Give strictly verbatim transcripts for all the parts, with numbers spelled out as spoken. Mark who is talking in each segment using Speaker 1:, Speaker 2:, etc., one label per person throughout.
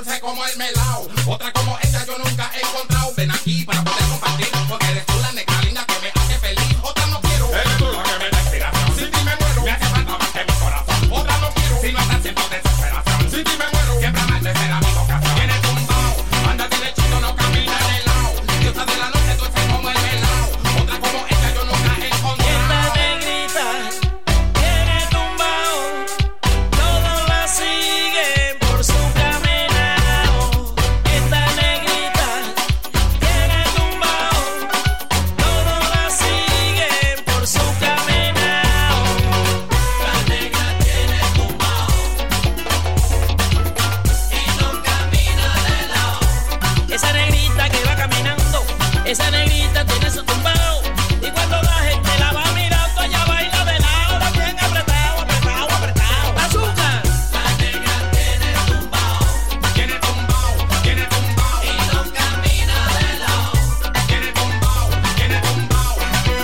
Speaker 1: dulce como el melao. Otra como ella yo nunca he encontrado. Ven aquí para poder compartir, porque eres tú la negra linda que me hace feliz. Otra no quiero, eres tú la que me da inspiración. Sin ti me muero, me hace falta más que mi corazón. Otra no quiero, si no estás siendo desesperación. Sin ti me muero, siempre amarte será mi vocación. Tienes tumbao, anda derechito, no camina de lado. Diosa de la noche, dulce como el melao. Otra como ella yo nunca he encontrado.
Speaker 2: Esta negrita tiene tumbao, todos la siguen por su caminado. Esta negrita tiene tumbao, todos la siguen por su caminado. La negra tiene tumbao y no camina de lado. Esa negrita que va caminando, esa negrita tiene su tumbao, y cuando la gente la va mirando, ella baila de lado, bien apretado, apretado, apretado. ¡Azúcar! La negra tiene tumbao,
Speaker 1: Tiene tumbao, tiene tumbao.
Speaker 2: y no camina de lado.
Speaker 1: Tiene tumbao, tiene tumbao.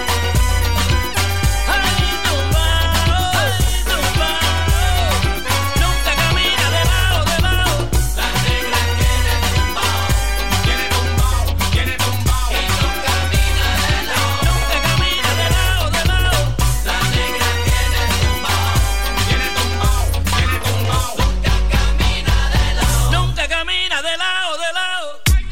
Speaker 2: ¡Ay, tumbao! ¡Ay, tumbao! Nunca camina de lado, de lado. La negra tiene tumbao,
Speaker 1: Tiene tumbao, tiene tumbao.
Speaker 2: y no camina de lado. Nunca camina de lado, de lado. La negra tiene tumbao,
Speaker 1: Tiene tumbao, tiene tumbao.
Speaker 2: nunca camina de lado. Nunca camina de lado, de lado.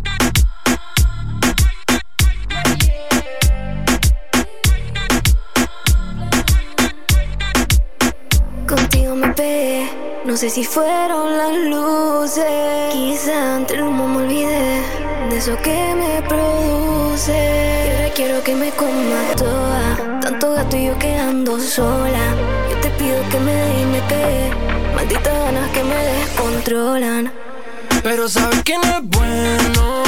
Speaker 3: Contigo me pegué, no sé si fueron las luces. Quizá entre el humo me olvidé de eso que me produce. Y ahora quiero que me comas toda, tanto gato y yo quedando sola. Yo te pido que me dé y me pegue, malditas ganas que me descontrolan.
Speaker 4: Pero sabes que no es bueno,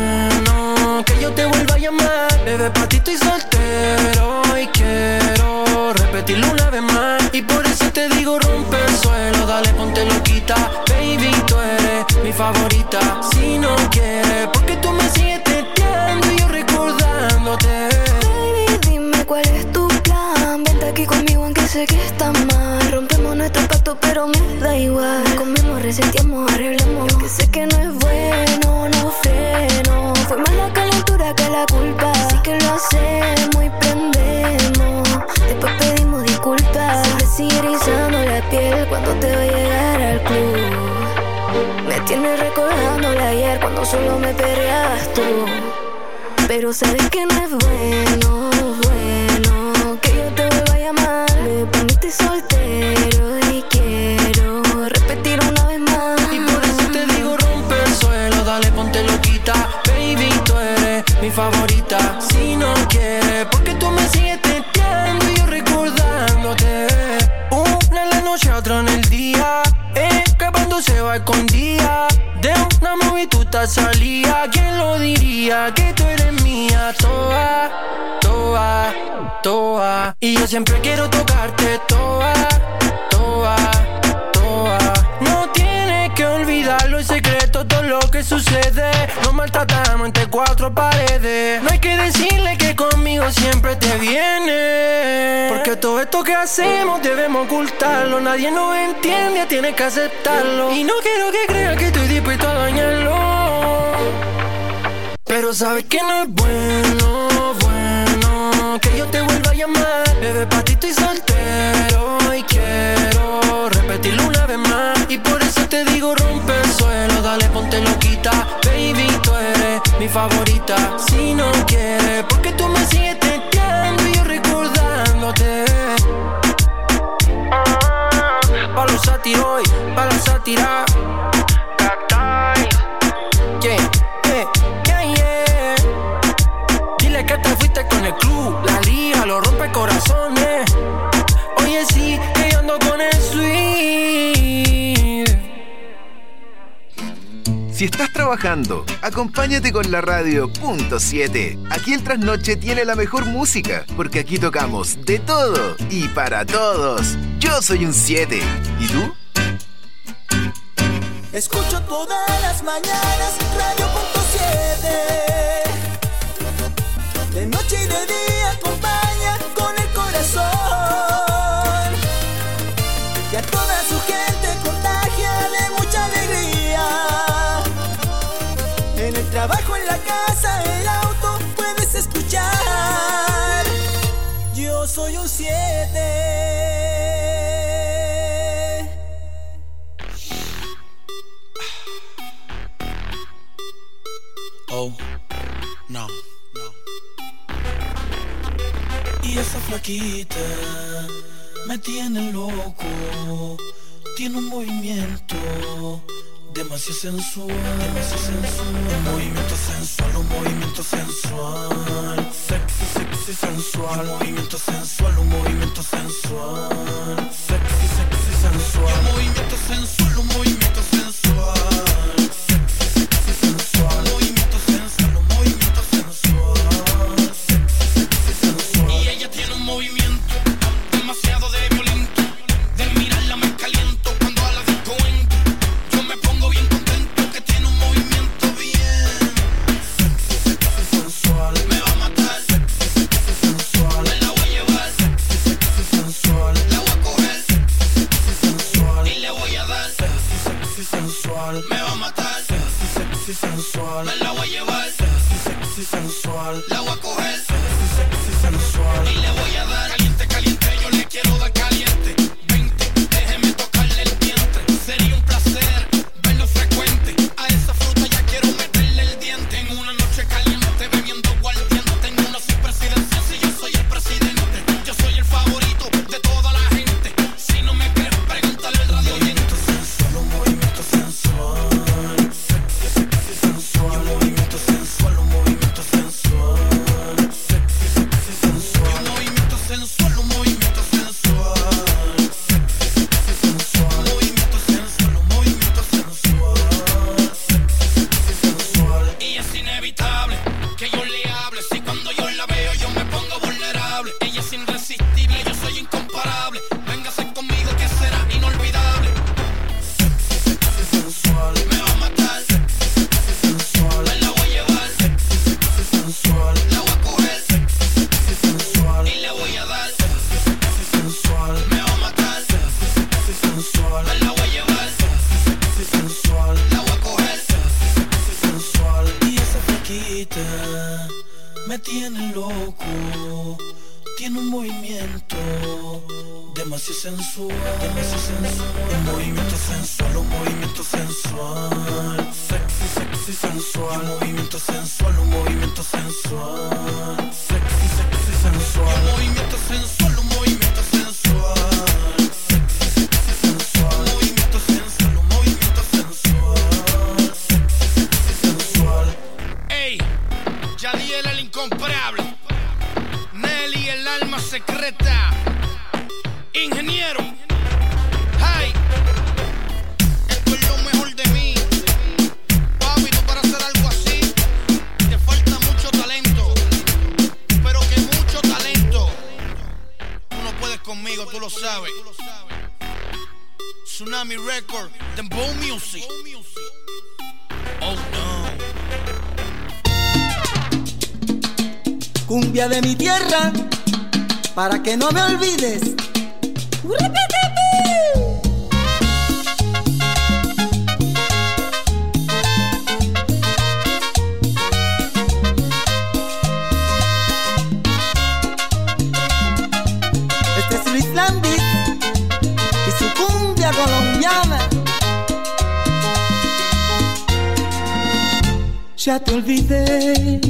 Speaker 4: bueno que yo te vuelva a llamar. Bebé, pa' ti estoy soltero y quiero repetirlo una vez más. Y por eso te digo rompe el suelo, dale ponte loquita. Baby, tú eres mi favorita. Si no quieres, porque tú me sigues teteando y yo recordándote.
Speaker 3: Baby, dime cuál es tu plan. Vente aquí conmigo aunque sé que está mal. Rompemos nuestro pacto pero me da igual. Comemos, resentimos, arreglemos. Que sé que no es bueno, no freno. Fue más la calentura que la culpa. Así que lo hacemos y prendemos. Después pedimos disculpas. Se me sigue erizando la piel cuando te veo llegar al club. Me tienes recordando el ayer cuando solo me perreabas tú. Pero sabes que no es bueno, bueno que yo te vuelva a llamar. Me poniste soltero y quiero repetir una vez más.
Speaker 4: Y por eso te digo rompe el suelo, dale ponte loquita. Baby, tú eres mi favorita. Si no quieres, porque tú me sigues teteando y yo recordándote. Una en la noche, otra en el día, escapando se va escondida. De una movie tú estás salida. ¿Quién lo diría? Que tú eres mía. Toa, toa, toa. Y yo siempre quiero tocarte toa, toa, toa. No tienes que olvidarlo, es secreto todo lo que sucede. Nos maltratamos entre cuatro paredes. No hay que decirle que conmigo siempre te viene, porque todo esto que hacemos debemos ocultarlo. Nadie nos entiende, tienes que aceptarlo. Y no quiero que creas que estoy dispuesto a dañarlo. Pero sabes que no es bueno, bueno que yo te vuelva a llamar. Bebé, pa' ti estoy soltero y quiero repetirlo una vez más. Y por eso te digo rompe el suelo, dale ponte loquita. Baby, tú eres mi favorita. Si no quieres, porque tú me sigues teteando y yo recordándote. Pa' los sátiros y pa' la sátira. Yeah, yeah, yeah, yeah. Dile que te fuiste con el club, la liga, lo rompe corazones. Oye, sí, que yo ando con el sweet.
Speaker 5: Si estás trabajando, acompáñate con la radio punto siete. Aquí el Trasnoche tiene la mejor música, porque aquí tocamos de todo y para todos. Yo soy un siete. ¿Y tú?
Speaker 6: Escucho todas las mañanas radio punto siete. De noche y de día acompaña con el corazón. Y a toda su gente contagia de mucha alegría. En el trabajo, en la casa, el auto, puedes escuchar. Yo soy un siete.
Speaker 7: Oh, no, no. Y esa flaquita me tiene loco. Tiene un movimiento demasiado sensual, demasiado sensual. Un movimiento sensual, un movimiento sensual. Sexy, sexy, sensual. Un movimiento sensual, un movimiento sensual. Sexy, sexy, sensual. Un movimiento sensual, un movimiento sensual. Sexy, sexy, sensual. Un movimiento sensual, un movimiento sensual. Sexy, sexy, sensual. Y ella tiene un movimiento demasiado de violento. De mirarla me caliento cuando a la disco entro. Yo me pongo bien contento que tiene un movimiento bien. Sexy, sexy, sensual. Me va a matar. Sexy, sexy, sensual. Me la voy a llevar. Sexy, sexy, sensual. La voy a coger. Sexy, sexy, sensual. Y le voy a dar. Sexy, sexy, sensual. Me va a matar. Sexy, sexy, sensual. Me la voy a llevar. Sexy, sexy, sensual. La voy a coger. Sexy, sexy, sensual. Y le voy a dar. Caliente, caliente, yo le quiero dar caliente. Vente, déjeme tocarle el vientre. Sería un placer verlo frecuente. A esa fruta ya quiero meterle el diente. En una noche caliente, bebiendo aguardiente. Tengo una subpresidencia, si yo soy el presidente. Yo soy el favorito de toda la gente. Si no me crees, pregúntale al radio oyente. Un movimiento sensual, sexy, sexy, sensual. Un movimiento sensual, un movimiento sensual. Sexy, sexy, sensual. Un movimiento sensual, un movimiento sensual. Sexy, sexy, sensual. Un movimiento sensual, un movimiento sensual. Sexy, sexy, sensual. Y es inevitable que yo le hable. Si cuando yo la veo yo me pongo vulnerable. Ella es irresistible, yo soy incomparable. Véngase conmigo que será inolvidable. Sexy, sexy, sensual. Me va a matar. Sexy, sexy, sensual. Me la voy a llevar. Sexy, sexy, sensual. La voy a coger. Sexy, sexy, sensual. Y le voy a dar. Sexy, sexy, sensual. Me va a matar. Sexy, sexy, sensual. Me la voy a llevar. Sexy, sexy, sensual. La voy a coger. Sexy, sexy, sensual. Y esa flaquita me tiene loco. Tiene un movimiento demasiado sensual, demasiado sensual. Un movimiento sensual, un movimiento sensual. Sexy, sexy, sensual. Un movimiento sensual, un movimiento sensual. Sexy, sexy, sensual. Un movimiento sensual, un movimiento sensual. Sexy, sexy, sensual. Un movimiento sensual, un movimiento sensual. Sexy, sexy, sensual. Ey, Yadiel el incomparable. Nelly el alma secreta. Ingeniero. Hey, esto es lo mejor de mí. Papi, tú para hacer algo así te falta mucho talento. Pero que mucho talento. Tú no puedes conmigo, tú lo sabes. Tsunami Record, Dembow Music. Oh no.
Speaker 6: Cumbia de mi tierra, para que no me olvides. Este es Luis Landis y su cumbia colombiana. Ya te olvidé.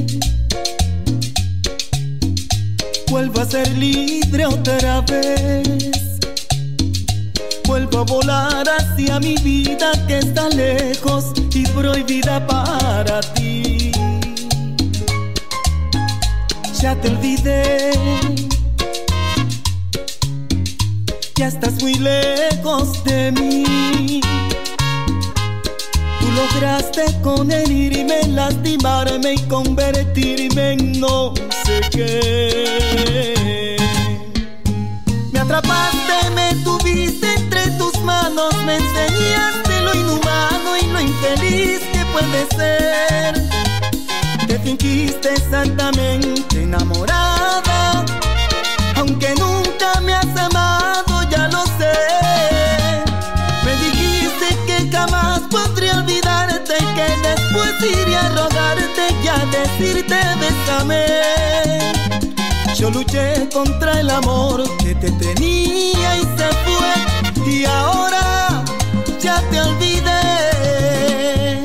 Speaker 6: Vuelvo a ser libre otra vez. Vuelvo a volar hacia mi vida que está lejos y prohibida para ti. Ya te olvidé. Ya estás muy lejos de mí. Tú lograste con herirme, lastimarme y convertirme en no sé qué. Me atrapaste, me tuviste entre tus manos, me enseñaste lo inhumano y lo infeliz que puede ser. Te fingiste exactamente enamorada, aunque nunca me has amado, ya lo sé. Me dijiste que jamás podría olvidarte y que después iría iría a rogarte y a decirte bésame. Yo luché contra el amor que te tenía y se fue, y ahora ya te olvidé.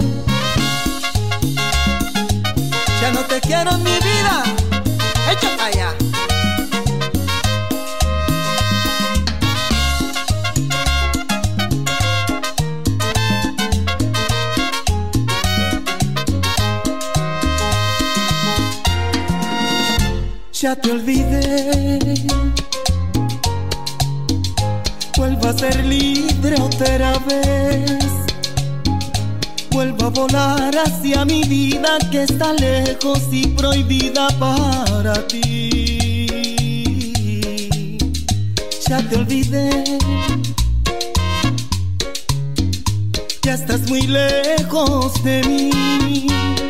Speaker 6: Ya no te quiero en mi vida. Echa para allá. Ya te olvidé. Vuelvo a ser libre otra vez. Vuelvo a volar hacia mi vida que está lejos y prohibida para ti. Ya te olvidé. Ya estás muy lejos de mí.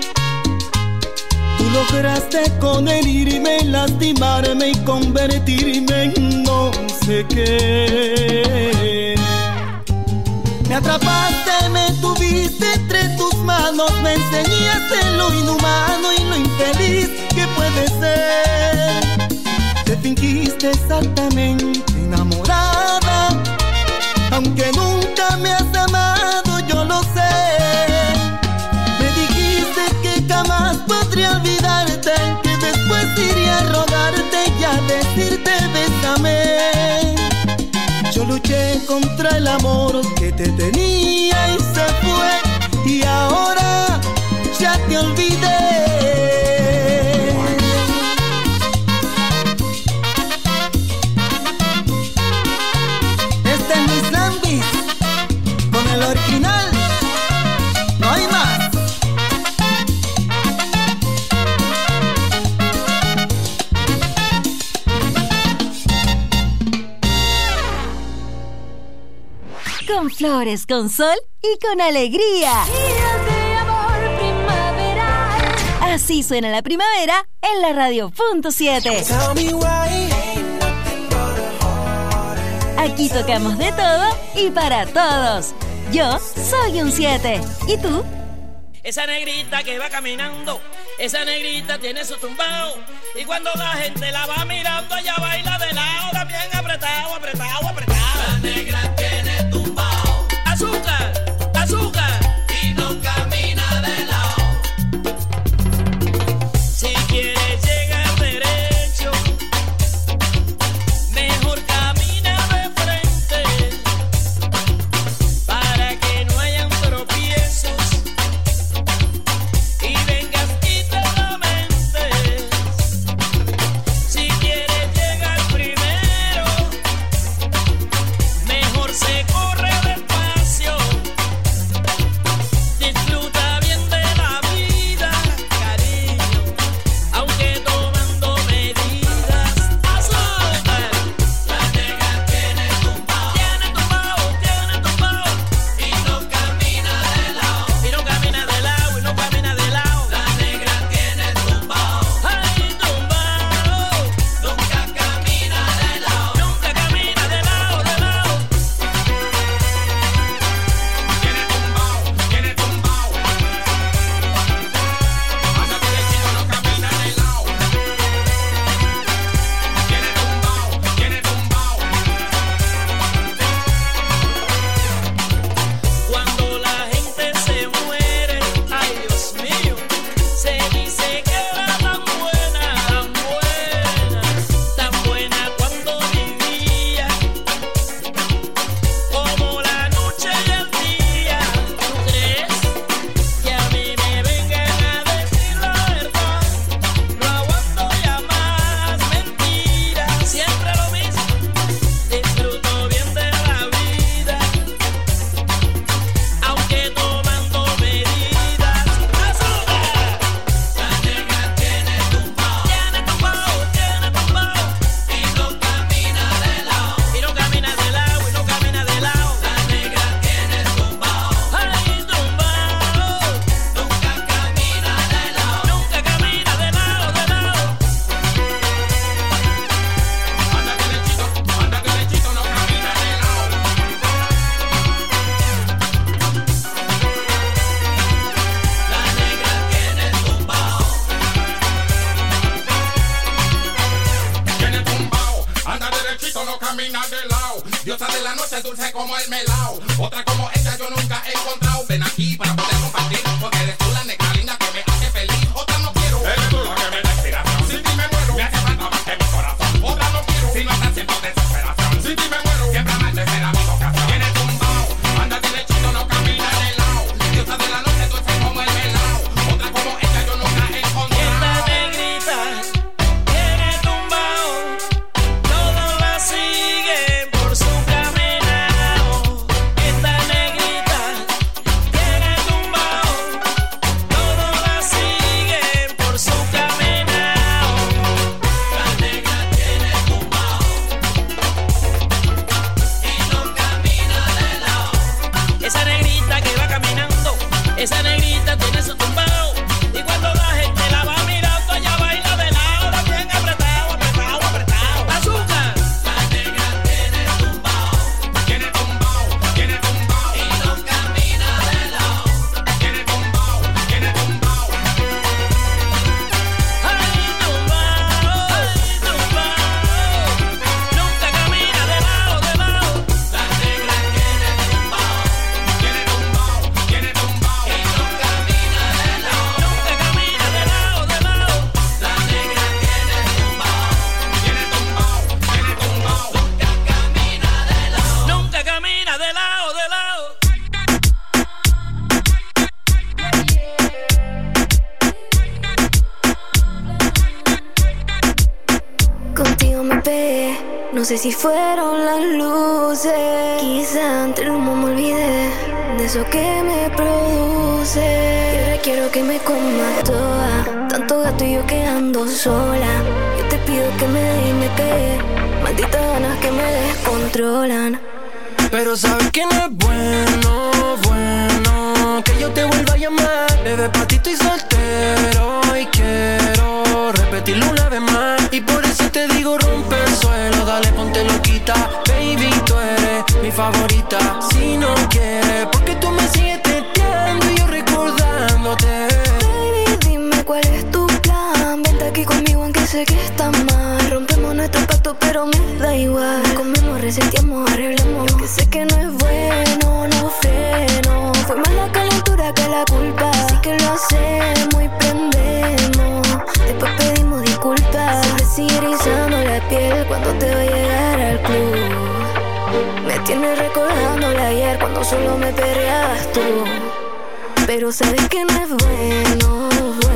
Speaker 6: Tú lograste con herirme, lastimarme y convertirme en no sé qué. Me atrapaste, me tuviste entre tus manos, me enseñaste lo inhumano y lo infeliz que puede ser. Te fingiste exactamente enamorada, aunque nunca me has amado, yo lo sé. Me dijiste que jamás podría olvidarte, que después iría a rogarte y a decirte bésame. Yo luché contra el amor que te tenía y se fue, y ahora ya te olvidé. Este es mi Zambis, con el original, no hay más.
Speaker 8: Con flores, con sol y con alegría.
Speaker 3: Días de amor primaveral.
Speaker 8: Así suena la primavera en la radio punto siete. Aquí tocamos de todo y para todos. Yo soy un siete. ¿Y tú?
Speaker 2: Esa negrita que va caminando, esa negrita tiene su tumbao, y cuando la gente la va mirando, ella baila de lado, también apretado, apretado, apretado. La negra tiene tumbao, azúcar, azúcar, y no camina de lado. Si quieres llegar derecho, mejor camina de frente, para que no hayan tropiezos y vengas y te lamentes. Si quieres llegar primero,
Speaker 1: Diosa de la noche, dulce como el melao. Otra como ella yo nunca he encontrado. Ven aquí para poder compartir, porque eres tú la negra linda que me hace feliz. Otra no quiero, eres tú la que me da inspiración. Sin ti me muero, me hace falta más que mi corazón. Otra no quiero, si no estás siendo desesperación. Sin ti me muero, siempre amarte será mi vocación. Tiene tumbao, anda derechito, no camina de lado. Diosa de la noche, dulce como el melao. Otra como ella yo nunca he encontrado.
Speaker 2: Esta negrita tiene tumbao, todos la siguen por su caminado. Esta negrita tiene tumbao, todos la siguen por su caminado. La negra tiene tumbao y no camina de lado. Esa negrita que va caminando, esa negrita tiene su tumbao. Y cuando la gente la va mirando, ella baila de lado, bien apretado, apretado, apretado. ¡Azúcar! La negra tiene tumbao,
Speaker 1: Tiene tumbao, tiene tumbao.
Speaker 2: y no camina de lado.
Speaker 1: Tiene tumbao, tiene tumbao.
Speaker 2: ¡Ay, tumbao! ¡Ay, tumbao! Nunca camina de lado, de lado. La negra tiene tumbao,
Speaker 1: Tiene tumbao, tiene tumbao.
Speaker 2: y no camina de lado. Nunca camina de lado, de lado. La negra tiene tumbao,
Speaker 1: Tiene tumbao, tiene tumbao.
Speaker 2: nunca camina de lado. Nunca camina de lado, de lado.
Speaker 3: Contigo me pegué, no sé si fueron las luces. Quizá entre el humo me olvidé de eso que me produce. Y ahora quiero que me comas toda, tanto gato y yo quedando sola. Yo te pido que me des y me pegue, malditas ganas que me descontrolan.
Speaker 4: Pero sabes que no es bueno, bueno que yo te vuelva a llamar. Bebé, pa' ti estoy soltero y quiero repetirlo una vez más. Y por eso te digo rompe el suelo, dale ponte loquita. Baby, tú eres mi favorita. Si no quieres, porque tú me sigues testeando y yo recordándote.
Speaker 3: Baby, dime cuál es tu plan. Vente aquí conmigo aunque sé que está mal. Rompemos nuestro pacto pero me da igual. Comemos, reseteamos, arreglamos. Lo que sé que no es bueno, no freno. Fue más la calentura que la culpa. Así que lo hacemos y prendemos. Después pedimos disculpas. Se te sigue erizando la piel cuando te va a llegar al club. Me tienes recordándola ayer cuando solo me perreabas tú. Pero sabes que no es bueno,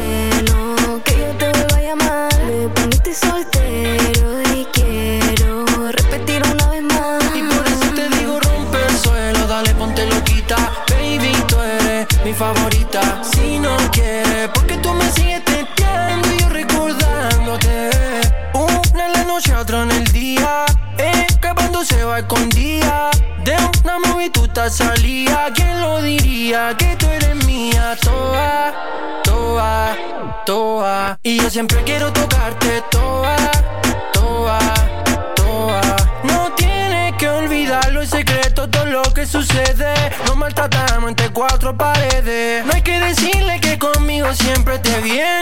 Speaker 3: bueno que yo te vuelva a llamar. Me poniste soltero y quiero repetir una vez más.
Speaker 4: Y por eso te digo rompe el suelo, dale ponte loquita. Baby, tú eres mi favorita. Si no quieres, porque tú me sigues testeando y yo recordándote. Una en la noche, otra en el día, escapándose va escondida. De una movie tú te salía. ¿Quién lo diría? Que tú eres mía. Toa, toa, toa. Y yo siempre quiero tocarte toa, toa, toa. No tienes que olvidarlo, es secreto todo lo que sucede. Nos maltratamos entre cuatro paredes. No hay que decirle que conmigo siempre te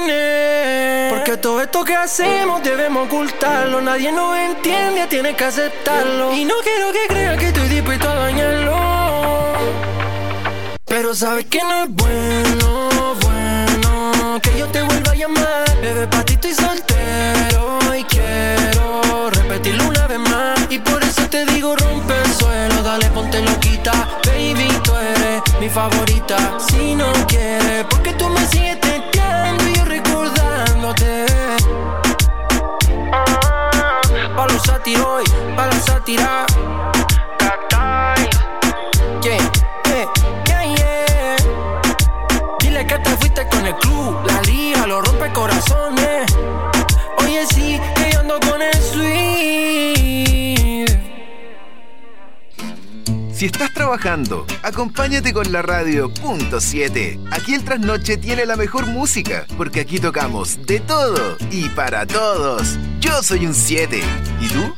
Speaker 4: viene, porque todo esto que hacemos debemos ocultarlo. Nadie nos entiende, tienes que aceptarlo. Y no quiero que creas que estoy dispuesto a dañarlo. Pero sabes que no es bueno, bueno que yo te vuelva a llamar. Bebé, pa' ti estoy soltero y quiero repetirlo una vez más. Y por eso te digo rompe el suelo, dale ponte loquita. Baby, tú eres mi favorita. Si no quieres, porque tú me sigues testeando y yo recordándote. Pa' los sátiros, pa' la sátira. Yeah, yeah, yeah, yeah. Dile que te fuiste con el club, la liga, lo rompe corazones. Oye, sí, que yo ando con el sweet.
Speaker 5: Si estás trabajando, acompáñate con la radio punto siete. Aquí el trasnoche tiene la mejor música, porque aquí tocamos de todo y para todos. Yo soy un siete. ¿Y tú?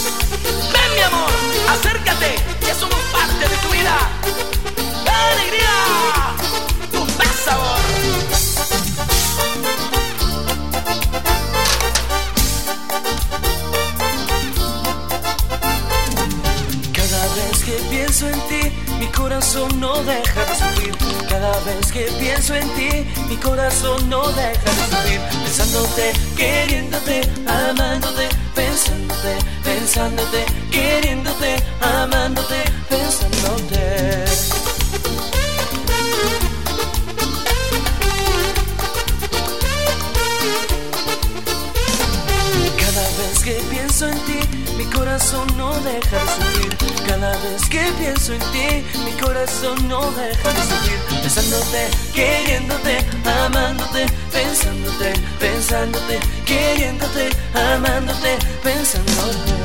Speaker 2: Ven, mi amor, acércate, ya somos parte de tu vida. ¡Alegría!
Speaker 4: corazón no deja de sufrir. Cada vez que pienso en ti, mi corazón no deja de sufrir. Pensándote, queriéndote, amándote, pensándote, pensándote, queriéndote, amándote, pensándote. Cada vez que pienso en ti, mi corazón no deja de sufrir. Cada vez que pienso en ti, mi corazón no deja de sufrir. Pensándote, queriéndote, amándote, pensándote, pensándote, queriéndote, amándote, pensándote.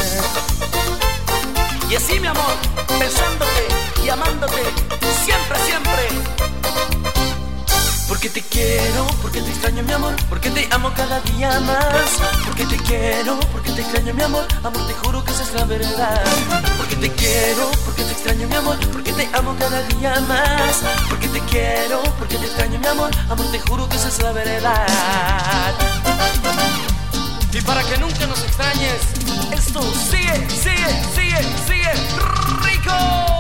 Speaker 4: Y así, mi amor, pensándote y amándote, siempre, siempre. Porque te quiero, porque te extraño, mi amor, porque te amo cada día más. Porque te quiero, porque te extraño, mi amor, amor, te juro que esa es la verdad. Porque te quiero, porque te extraño, mi amor, porque te amo cada día más. Porque te quiero, porque te extraño, mi amor, amor, te juro que esa es la verdad. Y para que nunca nos extrañes, esto sigue, sigue, sigue, sigue rico.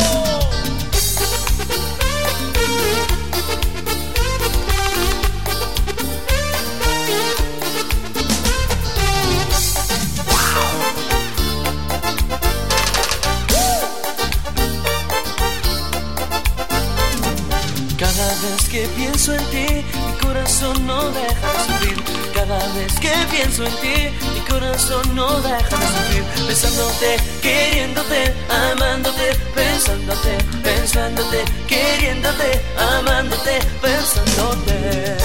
Speaker 4: Cada vez que pienso en ti, mi corazón no deja de sufrir. Cada vez que pienso en ti, mi corazón no deja de sufrir. Pensándote, queriéndote, amándote, pensándote, pensándote, queriéndote, amándote, pensándote.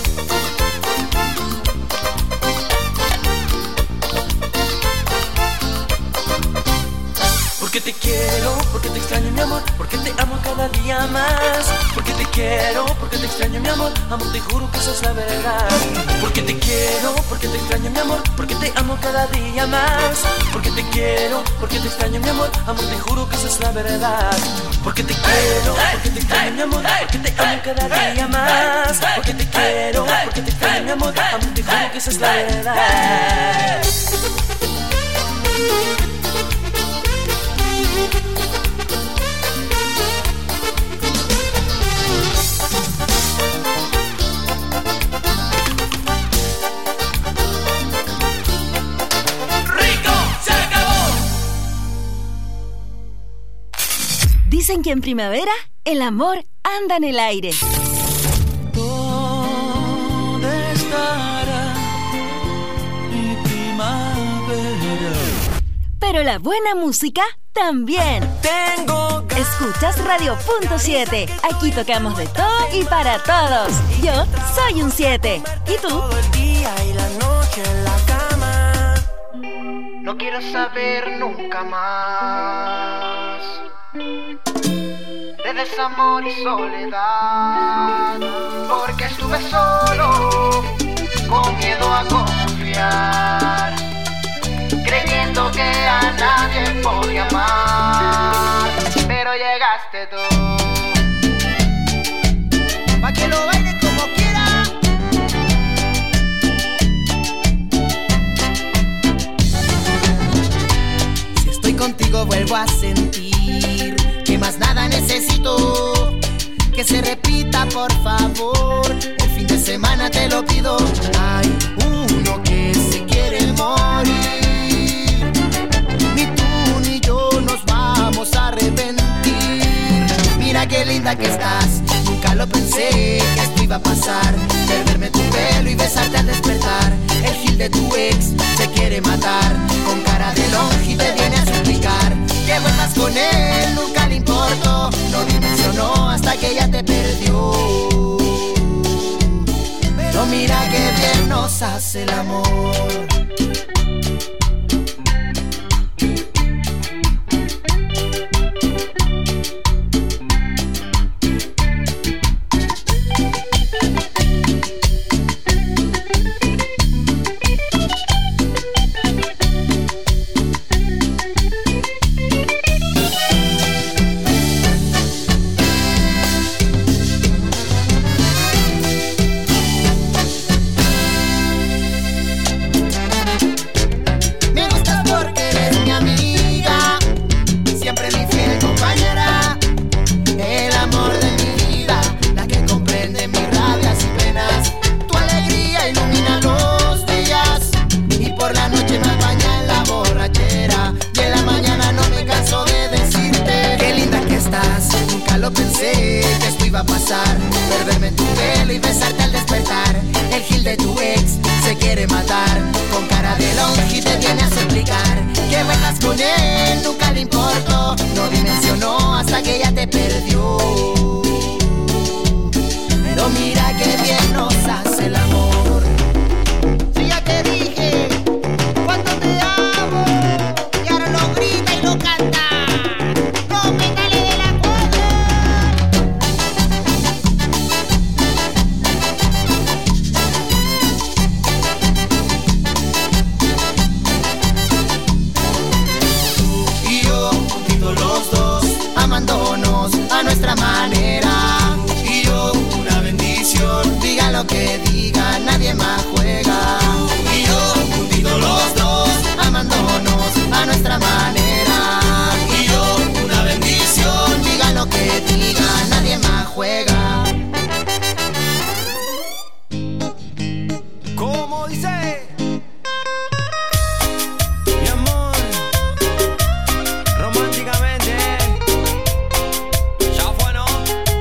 Speaker 4: Porque te quiero, porque te extraño, mi amor, porque te amo cada día más. Porque te quiero, porque te extraño, mi amor, amor, te juro que esa es la verdad. Porque te quiero, porque te extraño, mi amor, porque te amo cada día más. Porque te quiero, porque te extraño, mi amor, amor, te juro que esa es la verdad. Porque te quiero, porque te extraño, mi amor, porque te amo cada día más. Porque te quiero, porque te extraño, mi amor, amor, te juro que esa es la verdad.
Speaker 8: Dicen que en primavera el amor anda en el aire.
Speaker 7: ¿Dónde estará mi primavera?
Speaker 8: Pero la buena música también.
Speaker 4: Tengo
Speaker 8: Escuchas Radio Punto siete. Aquí tocamos de todo y para todos. Yo soy un siete. ¿Y tú?
Speaker 4: todo el día y la noche en la cama.
Speaker 9: No quiero saber nunca más de desamor y soledad, porque estuve solo, con miedo a confiar, creyendo que a nadie podía amar, pero llegaste tú, pa' que lo baile como quiera. Si estoy contigo vuelvo a sentir que más nada necesito, que se repita por favor, el fin de semana te lo pido. Hay uno que se quiere morir, ni tú ni yo nos vamos a arrepentir. Mira qué linda que estás, nunca lo pensé que esto iba a pasar, perderme tu pelo y besarte al despertar. El gil de tu ex se quiere matar, con cara de longe te viene a suplicar que vuelvas con él, nunca le importó, no dimensionó hasta que ella te perdió. Pero mira que bien nos hace el amor. va a pasar, perderme en tu pelo y besarte al despertar. El gil de tu ex se quiere matar, con cara de longe te viene a suplicar que vuelvas con él, nunca le importó, no dimensionó hasta que ella te perdió. Pero mira que bien nos hace el amor. Si ya te dije cuánto te amo, y ahora lo grita y lo canta. No me dale de la cuerda. Tú y yo, juntitos los dos, amándonos a nuestra manera. Y yo, una bendición, diga lo que diga, nadie más juega. Y yo, juntitos los dos, amándonos a nuestra manera. Y yo, una bendición, diga lo que diga, nadie más juega.
Speaker 4: ¿Cómo dice? Mi amor, románticamente, ya fue, ¿no?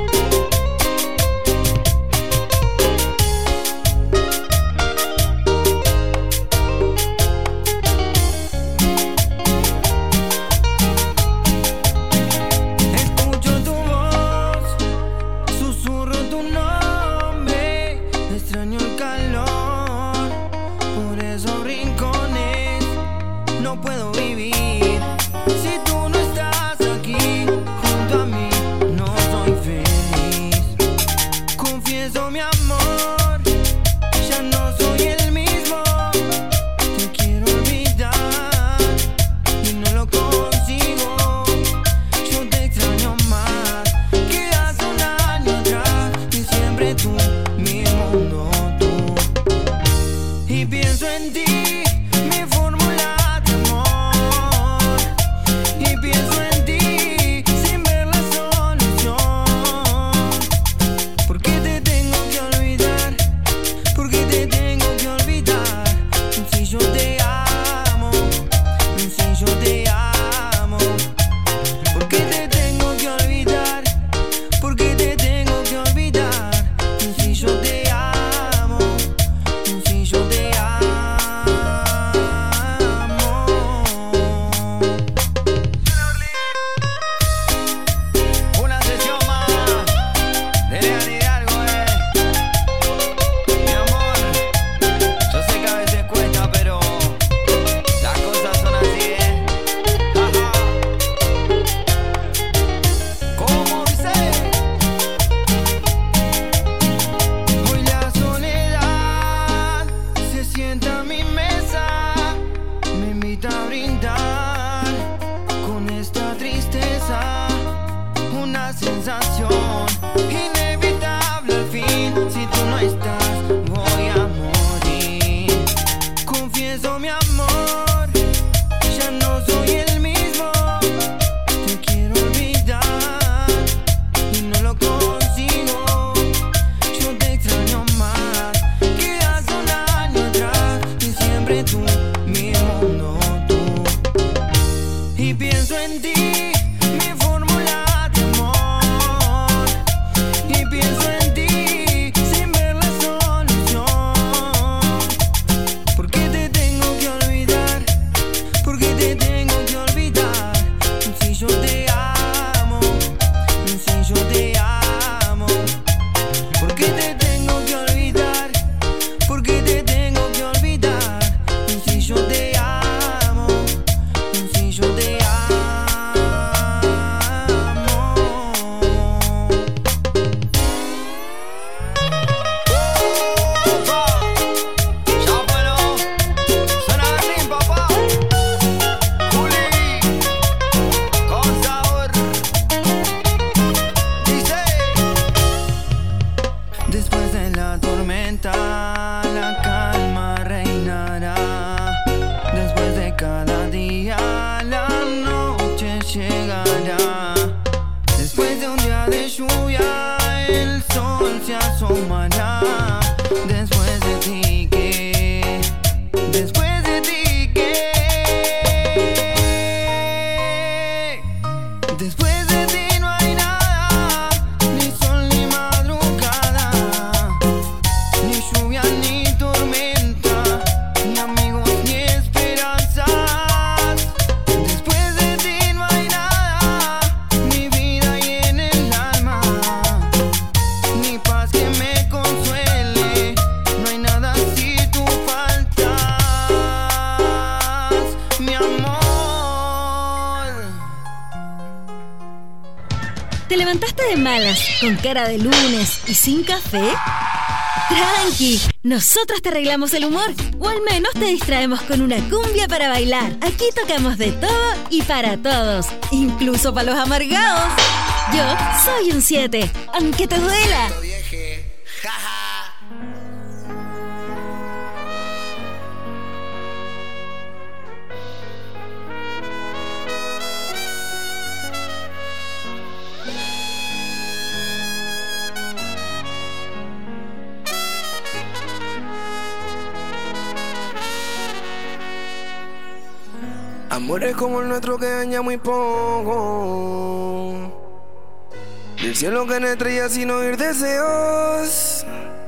Speaker 4: Escucho tu voz, susurro tu nombre, extraño el calor, por esos rincones no puedo vivir. Si tú no estás aquí junto a mí, no soy feliz. Confieso mi amor, ya no soy el mismo. Te quiero olvidar y no lo consigo. Yo te extraño más que hace un año atrás, y siempre tú, mi mundo tú. Y pienso en ti, mi fórmula de amor. Y pienso en ti sin ver la solución. ¿Por qué te tengo que olvidar? ¿Por qué te tengo que olvidar? Si yo te amo, si yo te amo. ¿Por qué te tengo que olvidar? ¿Por qué te tengo que olvidar? Si yo te amo, si yo te amo. Una sesión más de Lean Hidalgo, eh. Mi amor, yo sé que a veces cuesta, pero las cosas son así, eh. Ajá. ¿Cómo dice? Hoy la soledad se sienta a mi mesa, me invita a brindar con esta tristeza, una sensación inevitable al fin. Si tú no estás, voy a morir. Confieso mi amor, ya no soy el mismo. Te quiero olvidar y no lo consigo. Yo te extraño más que hace un año atrás, y siempre tú, mi mundo tú. Y pienso en ti, mi fórmula de amor. Y pienso en ti sin ver la solución. ¿Por qué te tengo que olvidar? ¿Por qué te tengo que olvidar? Si yo te amo, si yo te amo. ¿Por qué te tengo que olvidar? ¿Por qué te tengo que olvidar? Si yo te amo, si yo te amo. Opa, ya bueno, suena Berlín, papá. Juli, con sabor. Dice: después de la tormenta, la calma reinará. Después de cada día, la noche llegará. Después de un día de lluvia, el sol se asomará. Después de ti, ¿qué? Después de ti, ¿qué? Después de ti no hay nada, ni sol ni
Speaker 8: ¿Te levantaste de malas, con cara de lunes y sin café? Tranqui, nosotros te arreglamos el humor, o al menos te distraemos con una cumbia para bailar. Aquí tocamos de todo y para todos, incluso para los amargados. Yo soy un siete, aunque te duela.
Speaker 10: Amores como el nuestro que daña muy poco. Del cielo que no estrellas sin oír deseos.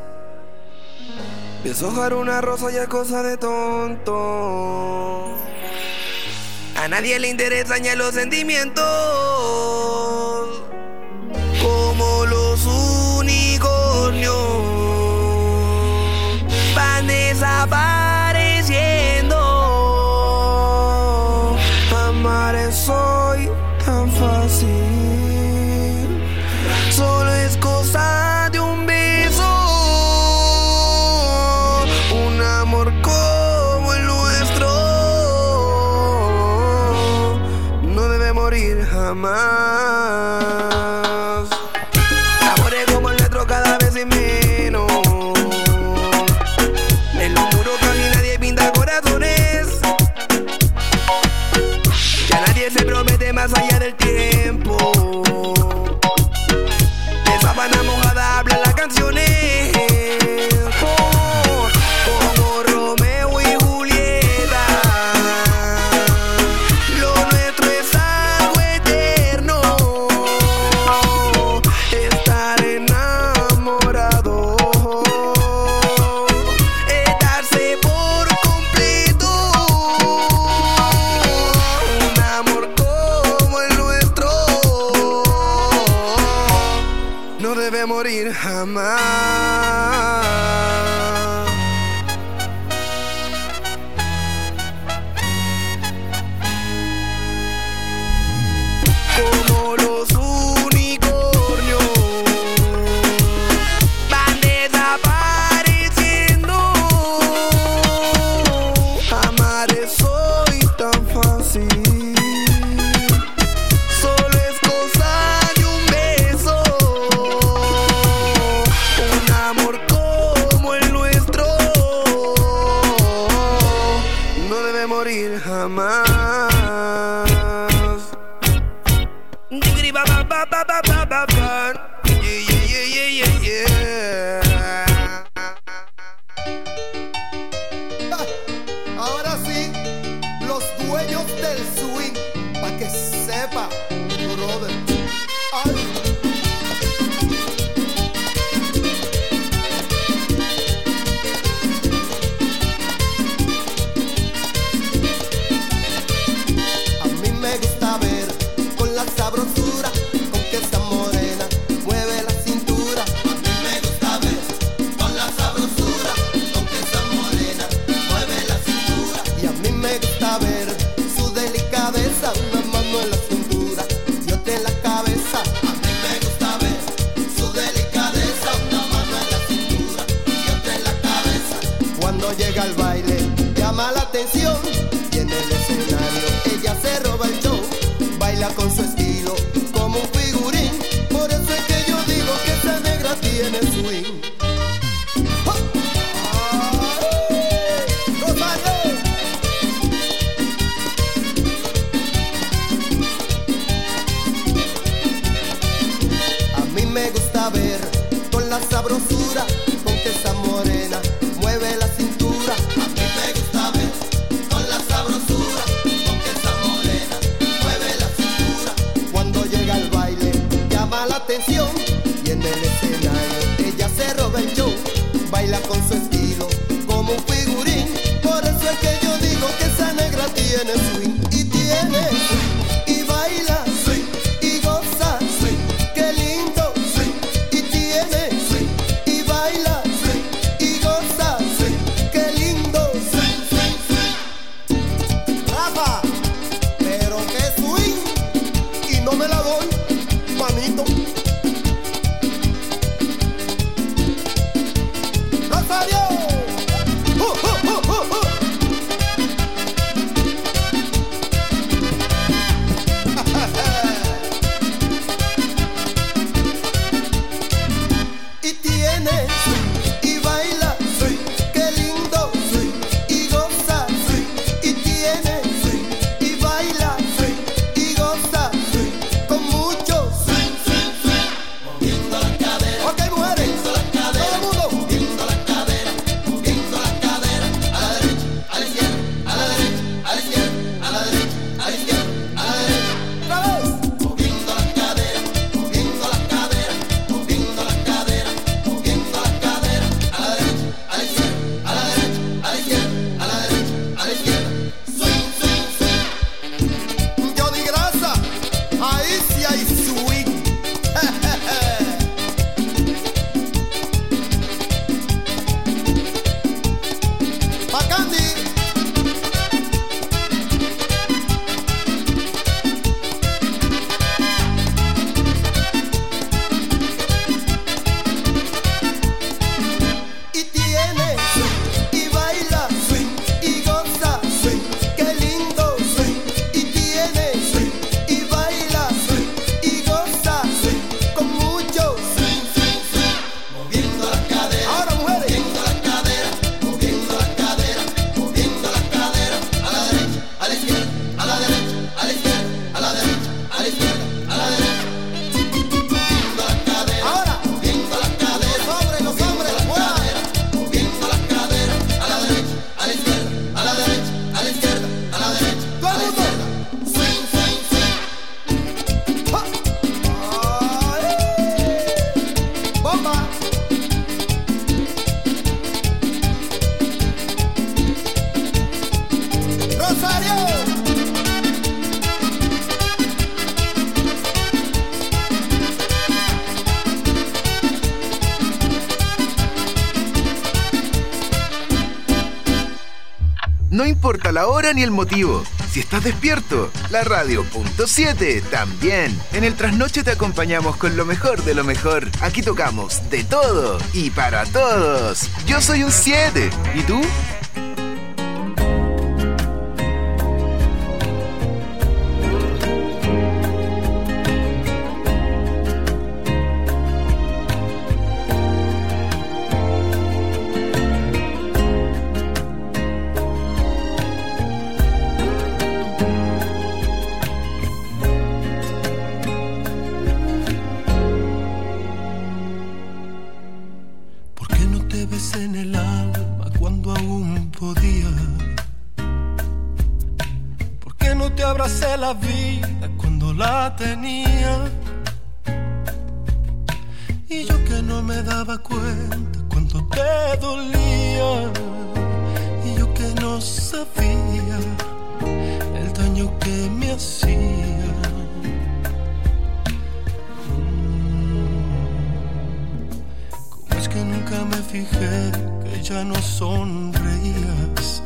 Speaker 10: Deshojar una rosa ya es cosa de tonto. A nadie le interesan ya los sentimientos. Como los unicornios van desapareciendo. Amar es hoy tan fácil. Solo es cosa de un beso. Un amor como el nuestro no debe morir jamás. Amores como el nuestro cada vez es menos. En los muros casi nadie pinta corazones. Ya nadie se promete más allá del tiempo. De sábana mojada hablan las canciones. Oh, como Romeo y Julieta. Lo nuestro es algo eterno. Estar enamorado es darse por completo. Un amor como el nuestro no debe morir jamás. Como los unicornios van desapareciendo. Amar es hoy tan fácil. Solo es cosa de un beso. Un amor como el nuestro no debe morir jamás. Digri-ba-ba-ba-ba-ba-ba-ba. Yeah, yeah, yeah, yeah, yeah, yeah.
Speaker 11: Ah, ahora sí, los dueños del swing, pa' que sepa, brother. Ay. A mí me gusta ver con la sabrosura con que esa morena mueve la cintura. A mí me gusta ver con la sabrosura con que esa morena mueve la cintura. Y a mí me gusta ver su delicadeza, una mano en la cintura y otra en la cabeza. A mí me gusta ver su delicadeza, una mano en la cintura y otra en la cabeza. Cuando llega al baile llama la atención y en el escenario ella se roba el show. Baila con su estilo como un figurín. Por eso es que yo digo que esa negra tiene swing. ¡Ja! ¡Ay! ¡Rosario! A mí me gusta ver con la sabrosura con que esa morena mueve la cintura. A mí me gusta ver con la sabrosura con que esa morena mueve la cintura. Cuando llega al baile llama la atención y en el escenario ella se roba el show. Baila con su estilo como un figurín. Por eso es que yo digo que esa negra tiene swing. Y tiene swing, y baila swing, y goza swing. Qué lindo swing. Y tiene swing, y baila swing, y goza swing. Qué lindo swing, swing, swing. Rafa, pero qué swing. Y no me la doy, manito.
Speaker 5: importa la hora ni el motivo. Si estás despierto, la radio punto siete también. En el trasnoche te acompañamos con lo mejor de lo mejor. Aquí tocamos de todo y para todos. Yo soy un siete. ¿Y tú?
Speaker 12: La vida cuando la tenía, y yo que no me daba cuenta cuánto te dolía, y yo que no sabía el daño que me hacía. ¿Cómo es que nunca me fijé que ya no sonreías?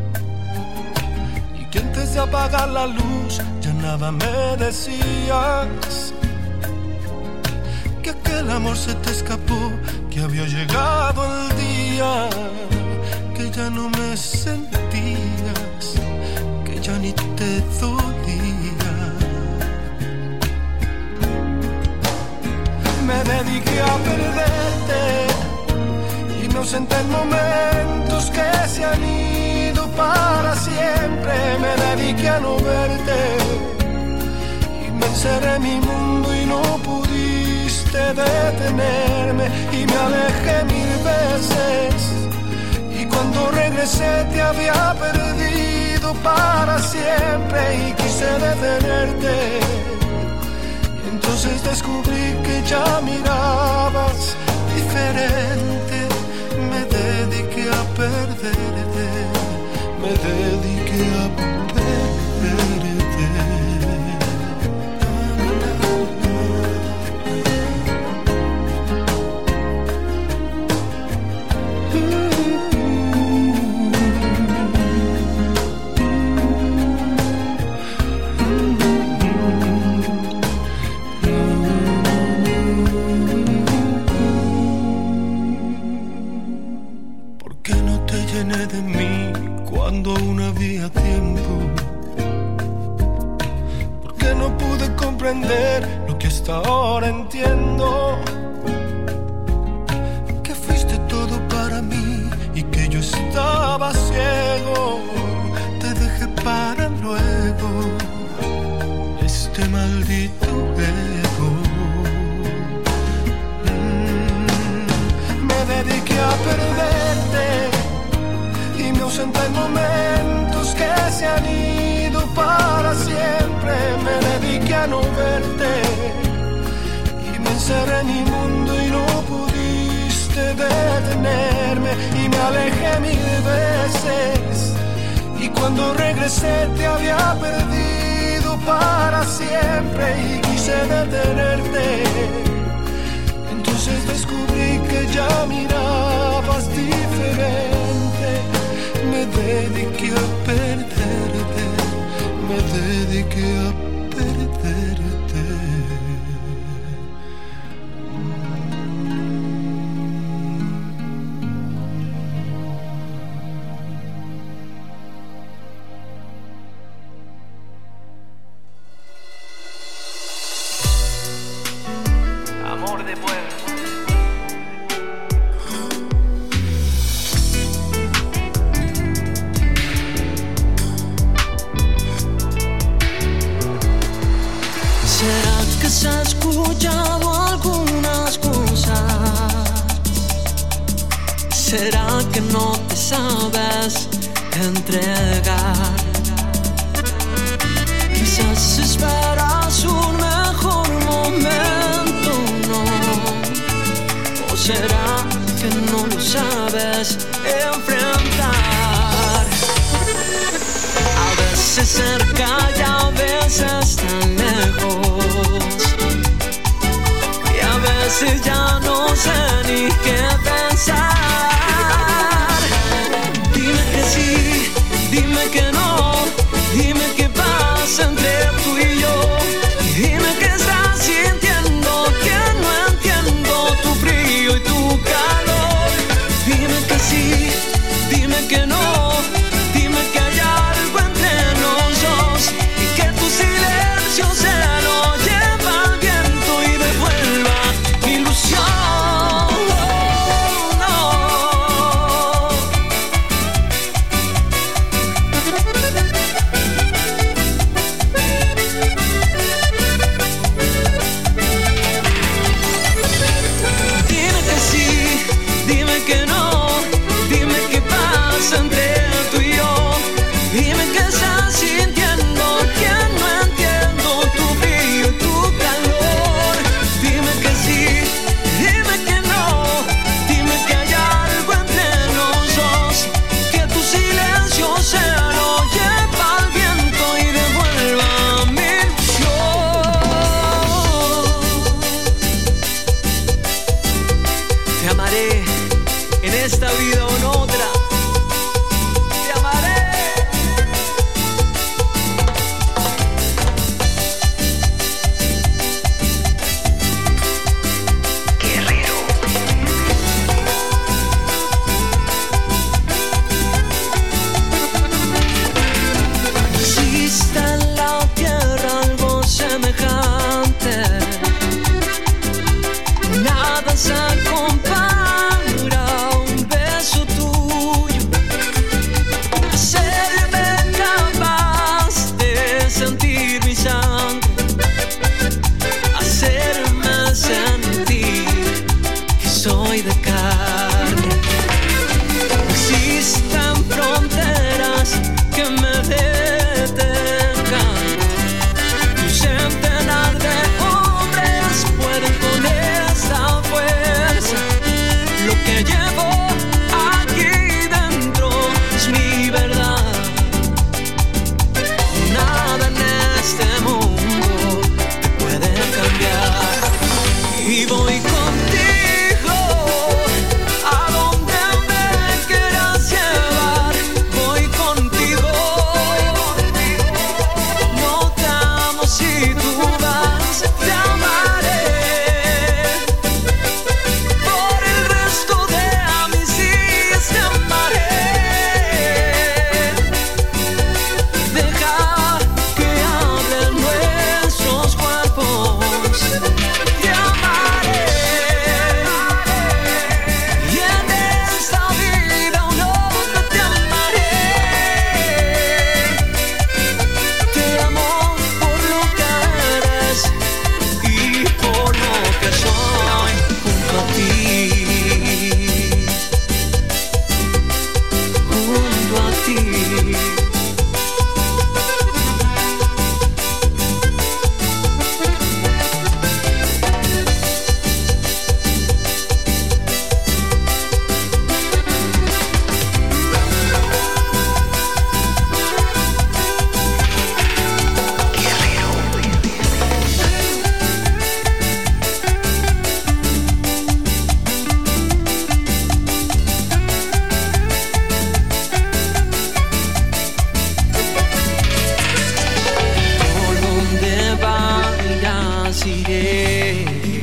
Speaker 12: Que antes de apagar la luz ya nada me decías, que aquel amor se te escapó, que había llegado el día, que ya no me sentías, que ya ni te dolía. Me dediqué a perderte y me ausenté en momentos que se han ido para siempre. Me dediqué a no verte y me encerré en mi mundo y no pudiste detenerme, y me alejé mil veces, y cuando regresé te había perdido para siempre, y quise detenerte, y entonces descubrí que ya mirabas diferente. Me dediqué a perderte, me dediqué a perderte. ¿Por qué no te llené de mí cuando aún había tiempo? ¿Por qué no pude comprender lo que hasta ahora entiendo? Que fuiste todo para mí y que yo estaba ciego. Te dejé para luego, este maldito ego. Mm, me dediqué a perderte y me ausenté en momentos que se han ido para siempre. Me dediqué a no verte y me encerré en mi mundo y no pudiste detenerme, y me alejé mil veces, y cuando regresé te había perdido para siempre, y quise detenerte. Entonces descubrí que ya mirabas diferente. Me dediqué a perderte, me dediqué a perderte.
Speaker 13: Amor de pueblo.
Speaker 4: ¿Será que se ha escuchado algunas cosas? ¿Será que no te sabes entregar? Quizás esperas un mejor momento, ¿no? ¿O será que no lo sabes enfrentar? A veces cerca y a veces tan lejos, y a veces ya no sé ni qué pensar. Dime que sí, dime existe en la tierra algo semejante. Nada se compara a un beso tuyo. Hacerme capaz de sentir mi sangre, hacerme sentir que soy de carne. Existen fronteras que me detengan. Un centenar de hombres pueden con esta fuerza. Lo que llevo aquí dentro es mi verdad. Nada en este mundo te puede cambiar. Y voy contigo a donde me quieras llevar. Voy contigo. No te amo si tú vas, te amaré por el resto de mis días, te amaré. Deja que hablen nuestros cuerpos, te amaré. Y en esta vida un hombre te amaré. Te amo por lo que eres y por lo que soy junto a ti, junto a ti. Por donde vayas iré,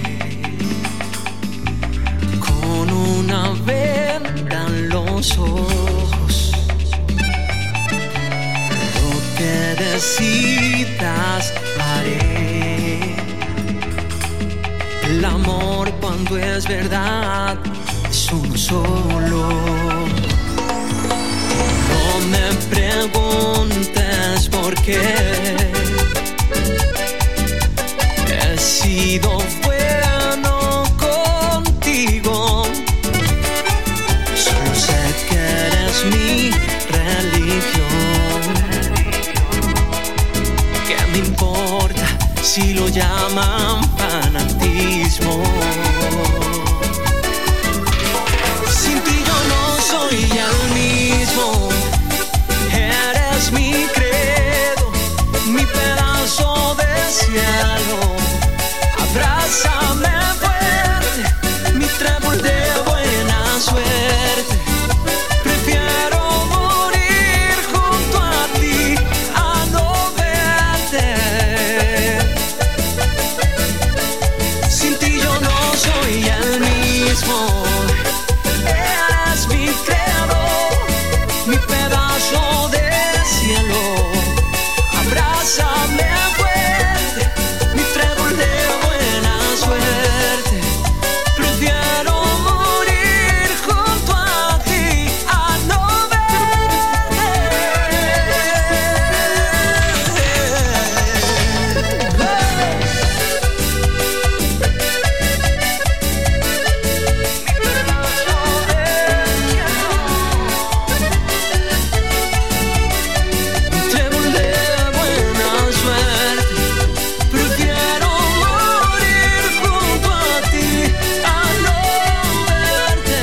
Speaker 4: con una venda en los ojos. Lo que decidas haré. El amor cuando es verdad es uno solo. No me preguntes por qué. He sido bueno contigo. Solo sé que eres mi religión. ¿Qué me importa si lo llaman fanatismo? Sin ti yo no soy el mismo. Eres mi credo, mi pedazo de cielo. Abrázame fuerte, mi trébol de buena suerte. Prefiero morir junto a ti a no verte. Sin ti yo no soy el mismo. Eres mi credo, mi pedazo de cielo. Abrázame fuerte, mi trébol de buena suerte. Prefiero morir junto a ti a no trébol de buena suerte. Prefiero morir junto a ti a no verte.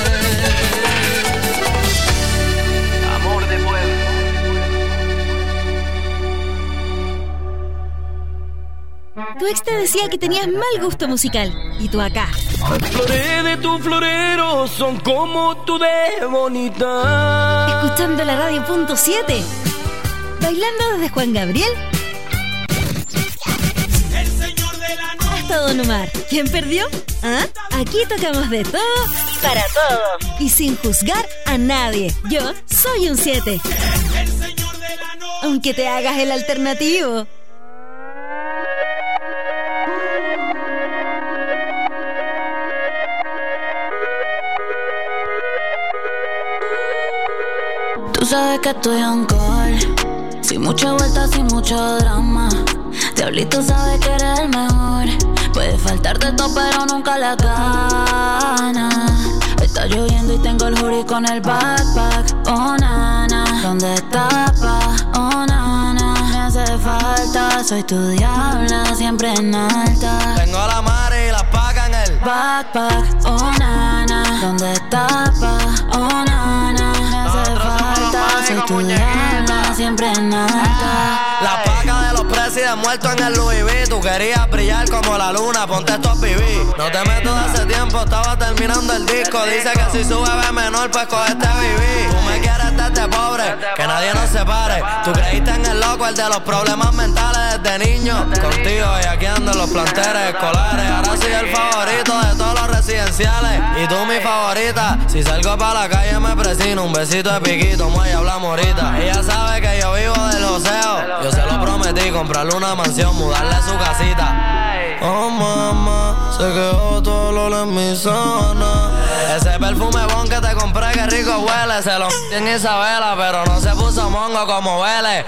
Speaker 13: Amor de pueblo.
Speaker 8: Tu ex te decía que tenías mal gusto musical y tú acá,
Speaker 4: Las flores de tu florero son como tú de bonita.
Speaker 8: escuchando la radio punto siete, bailando desde Juan Gabriel hasta Don Omar. ¿Quién perdió? ¿Ah? Aquí tocamos de todo para todos y sin juzgar a nadie. Yo soy un siete. aunque te hagas el alternativo.
Speaker 14: Tú sabes que estoy on call, sin mucha vuelta, sin mucho drama. Diablito sabe que eres el mejor. Puede faltar de todo pero nunca la gana. Está lloviendo y tengo el hoodie con el backpack. Oh nana, ¿dónde está pa? Oh nana, me hace falta. Soy tu diabla, siempre en alta.
Speaker 15: Tengo la mare y la paca en el
Speaker 14: backpack. Oh nana, ¿dónde está pa? Oh nana, me hace falta. Soy tu diabla, siempre en alta.
Speaker 15: La paca de los presidentes muertos en el Louis V. Tú querías brillar como la luna, ponte esto a vivir. No te meto de hace tiempo, estaba terminando el disco. Dice que si sube B menor, pues cogete a vivir. Tú me quieres desde pobre, que nadie nos separe. Tú creíste en el loco, el de los problemas mentales desde niño. Contigo y aquí ando en los planteles escolares. Ahora soy el favorito de todos los residenciales. Y tú mi favorita. Si salgo para la calle me presino. Un besito de piquito, muelle, hablamos ahorita. Ella sabe que yo vivo del joseo. Yo se lo prometí, comprarle una mansión, mudarle su casita.
Speaker 16: Oh mamá, se quedó todo el olor en mi zona.
Speaker 15: Ese perfume bon que te compré, que rico huele. Se lo en Isabela, pero no se puso mongo como huele.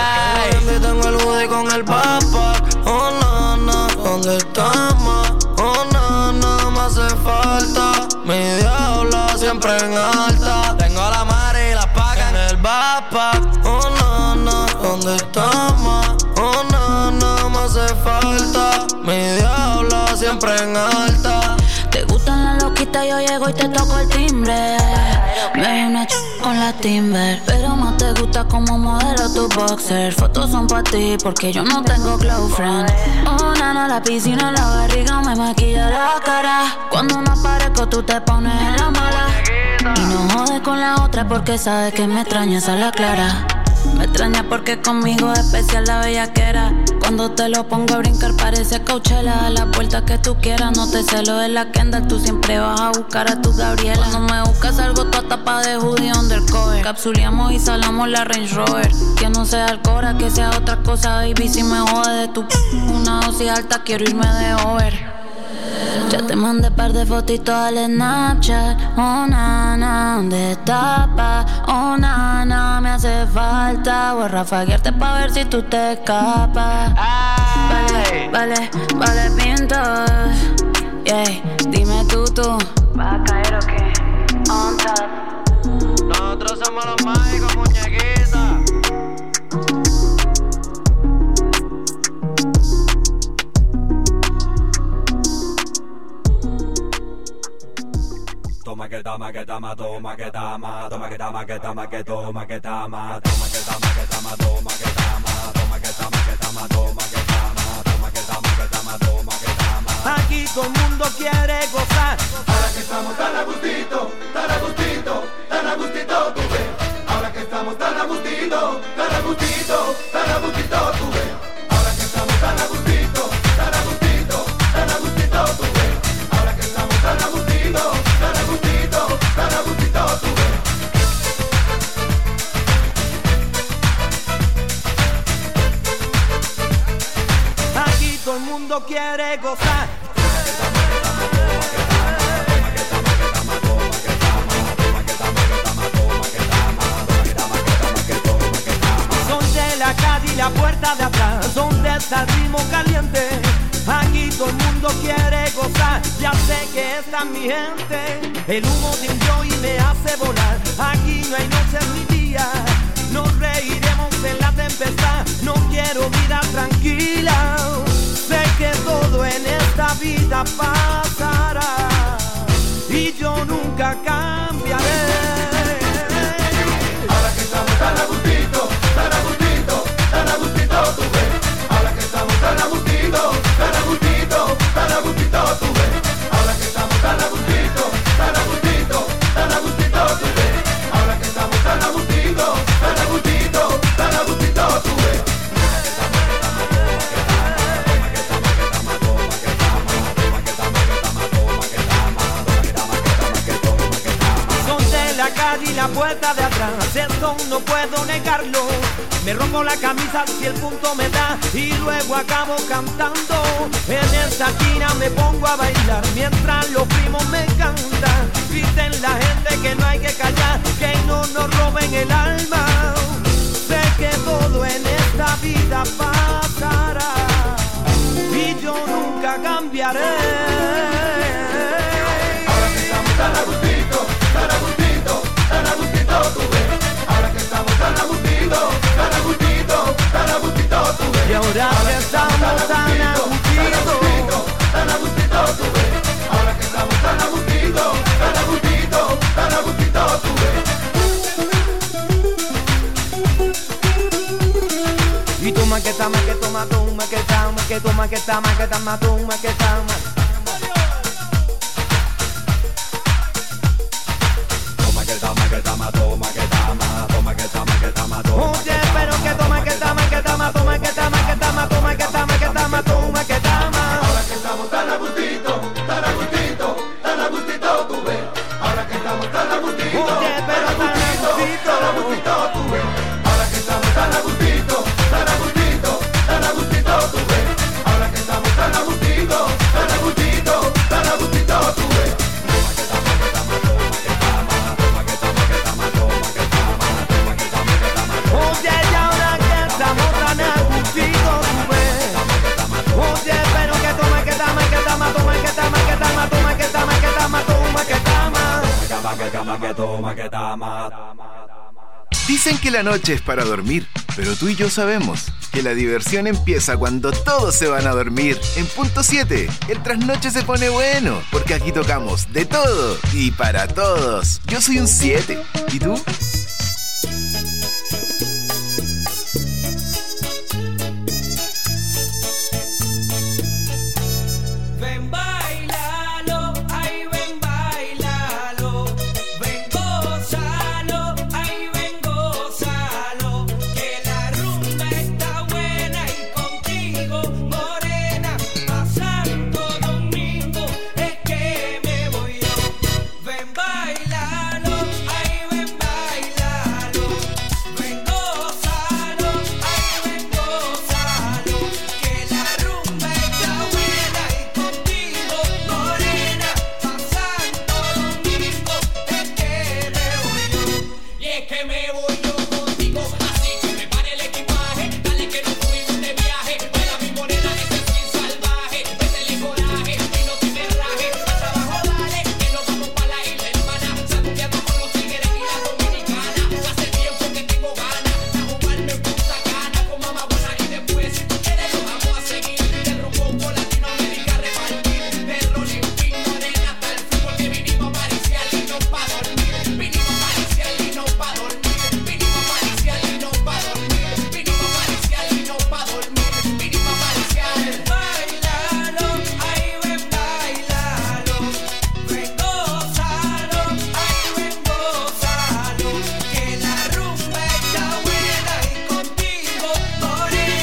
Speaker 15: Ey,
Speaker 16: tengo el hoodie con el backpack. Oh nana, ¿dónde estamos? Oh nana, me hace falta. Mi diabla siempre en alta.
Speaker 15: Tengo la mare y la paca
Speaker 16: en el backpack. Oh nana, ¿dónde estamos? Oh nana, me hace falta. Mi diabla siempre en alta.
Speaker 14: Te gustan las loquitas, yo llego y te toco el timbre. Me doy una ch con la Timber, pero más te gusta como modelo tu boxer. Fotos son pa' ti porque yo no tengo close friend. Oh nana, la piscina en la barriga me maquilla la cara. Cuando no aparezco tú te pones en la mala. Y no jodes con la otra porque sabes que me extrañas a la clara. Me extraña porque conmigo es especial la bellaquera. Cuando te lo pongo a brincar parece Coachella. A la vuelta que tú quieras, no te celo de la Kendall. Tú siempre vas a buscar a tu Gabriela. Cuando me buscas algo toda tapa de hoodie undercover. Capsuleamos y salamos la Range Rover. Que no sea Alcora, que sea otra cosa, baby. Si me jode de tu p*** una dosis alta, quiero irme de over. Ya te mandé par de fotitos al Snapchat. Oh nana, ¿dónde estás pa? Oh nana, me hace falta. Voy a rafaguearte pa' ver si tú te escapas. Vale, vale, vale pintos. Yeah, dime tú, tú ¿vas a caer o qué? On top.
Speaker 15: Nosotros somos los mágicos, muñequita.
Speaker 17: Toma que tama que tama, toma que tama, toma que tama que tama que toma que tama, toma que tama que tama, toma que tama, toma que tama que tama, toma que tama, toma que tama que tama, toma que tama.
Speaker 6: Aquí todo el mundo quiere gozar.
Speaker 11: Ahora que estamos tan a gustito, tan a gustito, tan a gustito, tú ves. Ahora que estamos tan a gustito, tan a gustito, tan a gustito, tú ves. Ahora que estamos tan a gustito, tan a gustito, tan a gustito, tú ves. Ahora que estamos tan a gustito, tan a gustito, tan a gustito, tú ves.
Speaker 6: Aquí todo el mundo quiere gozar. Son de la calle y la puerta de atrás, son de ese ritmo caliente. Aquí todo el mundo quiere gozar, ya sé que está mi gente. El humo de un joy me hace volar. Aquí no hay noches ni días, nos reiremos en la tempestad. No quiero vida tranquila, sé que todo en esta vida pasará y yo nunca cambiaré.
Speaker 11: Ahora que estamos tan a gustito, tan a gustito, tan a gustito, tú ves. Ahora que estamos tan a gustito, tan a gustito, tan a gustito, tú ves. Ahora que estamos tan a gustito, tan a gustito, tan a gustito, tú ves. Ahora que estamos tan a gustito, tan a gustito, tan a gustito, tú ves.
Speaker 6: Son de la calle y la puerta de atrás,
Speaker 18: para, esto no puedo negarlo. Me rompo la camisa si el punto me da y luego acabo cantando. En esta esquina me pongo a bailar mientras los primos me cantan. Griten la gente que no hay que callar, que no nos roben el alma. Sé que todo en esta vida pasará y yo nunca cambiaré.
Speaker 12: Ahora que estamos tan a gustito, tan a gustito, tan a gustito tú ves. Ahora que estamos tan a gustito, tan a gustito, tan a gustito tú ves.
Speaker 18: Y ahora que estamos tan a gustito,
Speaker 12: tan a gustito tú ves. Ahora que estamos tan a gustito, tan a gustito, tan a gustito tú ves.
Speaker 18: y tú maqueta, maqueta, mató, maqueta, maqueta, maqueta, maqueta, mató, maqueta,
Speaker 17: maqueta, maqueta, mató, maqueta, mató, maqueta, maqueta, mató.
Speaker 18: Oye, pero que toma, maqueta, maqueta, mató, maqueta, maqueta, mató, maqueta, maqueta, mató, maqueta,
Speaker 12: ahora que estamos tan a gustito, tan a gustito, tan a gustito tú ves. Ahora que estamos tan a gustito,
Speaker 18: oye, pero tan a gustito,
Speaker 12: tan a gustito tú ves. Ahora que estamos tan a gustito, tan a gustito, tan a gustito tú ves. Ahora que estamos tan a gustito, tan a gustito, tan a gustito tú ves.
Speaker 18: Oye, y ahora que estamos tan a gustito tú ves. Oye, pero que toma, que tama, que tama, toma, que tama, que tama, toma, que tama, que tama, toma, que tama.
Speaker 17: Maqueta, maqueta, maqueta, maqueta.
Speaker 5: Dicen que la noche es para dormir, pero tú y yo sabemos que la diversión empieza cuando todos se van a dormir. En punto siete, el trasnoche se pone bueno, porque aquí tocamos de todo y para todos. Yo soy un siete, ¿y tú?